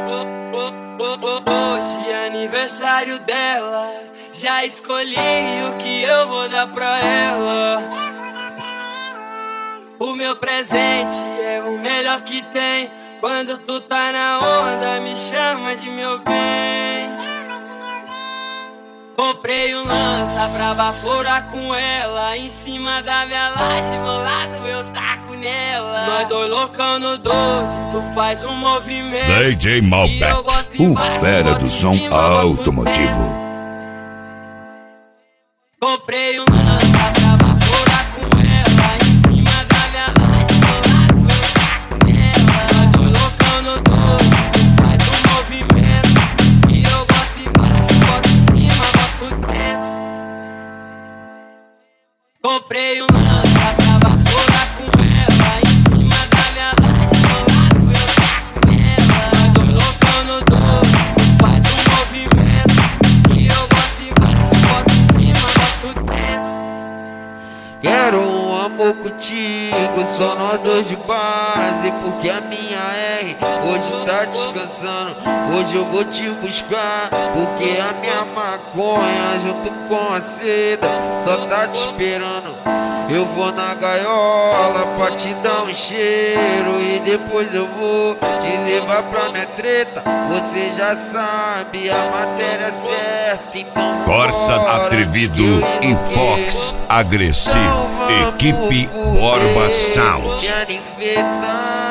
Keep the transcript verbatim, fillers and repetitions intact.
Hoje é aniversário dela, já escolhi o que eu vou dar pra ela. O meu presente é o melhor que tem. Quando tu tá na onda, me chama de meu bem. Comprei um lança pra baforar com ela. Em cima da minha laje, bolado eu taco nela. Nós dois loucão no doze, tu faz um movimento. D J Malbec, o fera do som automotivo. Comprei um lança pra baforar com ela. Em cima da minha laje, bolado eu taco nela. Nós dois loucão no doze, tu faz um movimento. E eu boto embaixo, boto em cima, boto dentro. Comprei um lança pra baforar com ela. Em cima da minha laje, bolado eu taco nela. Nós dois loucão no doze, tu faz um movimento. E eu boto embaixo, boto em cima, boto dentro. Quero um amor contigo, só nós dois de base. Porque a minha R hoje tá descansando. Hoje eu vou te buscar, porque a minha maconha junto com a seda só tá te esperando. Eu vou na gaiola pra te dar um cheiro, e depois eu vou te levar pra minha treta. Você já sabe a matéria certa, então Corsa bora, Atrevido eu e enfoquei. Fox Agressivo. Então vamos, Equipe porque Borba eu Sound. quero enfeitar